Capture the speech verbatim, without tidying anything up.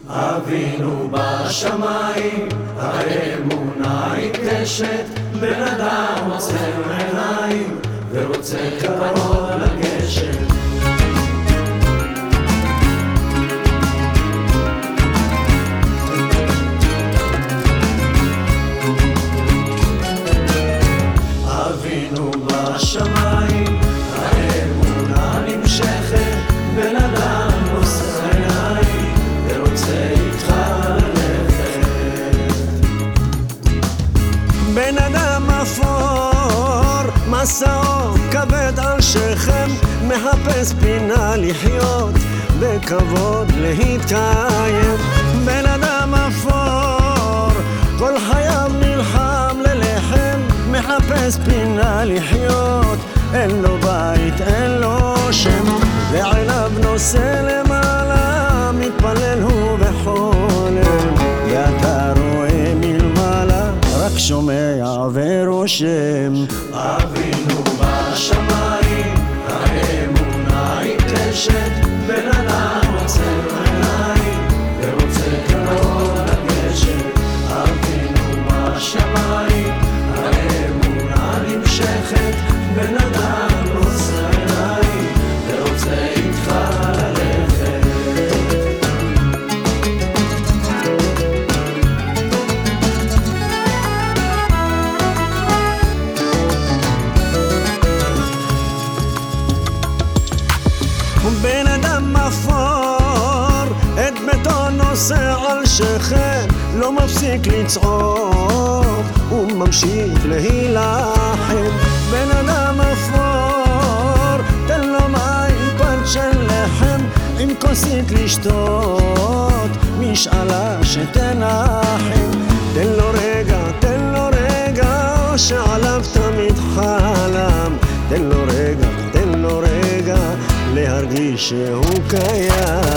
אבינו בשמיים, האמונה עיקשת, בן אדם עוצם עיניים ורוצה קרוב לגשת. אבינו בשמיים, האמונה נמשכת, בן אדם עוצם עיניים ורוצה איתך ללכת. בן אדם אפור, מסעו כבד על שכם, מחפש פינה לחיות, בכבוד להתקיים. בן אדם אפור, כל חייו נלחם ללחם, מחפש פינה לחיות, אין לו בית, אין לו שם, ועיניו נושא למעלה, מתפלל הוא וחולם, ואתה רואה מלמעלה, רק שומע ורושם. אבינו בשמיים, האמונה עיקשת, בן אדם עוצם עיניים ורוצה קרוב לגשת. אבינו בשמיים, האמונה נמשכת, בן אדם עוצם עיניים ורוצה איתך ללכת. בן אדם אפור, את ביתו נושא על שכם, לא מפסיק לצעוק, הוא ממשיך להילחם. בן אדם אפור, תן לו מים פת של לחם, עם כוסית לשתות, משאלה שתנחם. תן לו רגע, תן לו רגע, שעליו תמיד חלם, תן לו רגע, תן לו רגע, להרגיש שהוא קיים.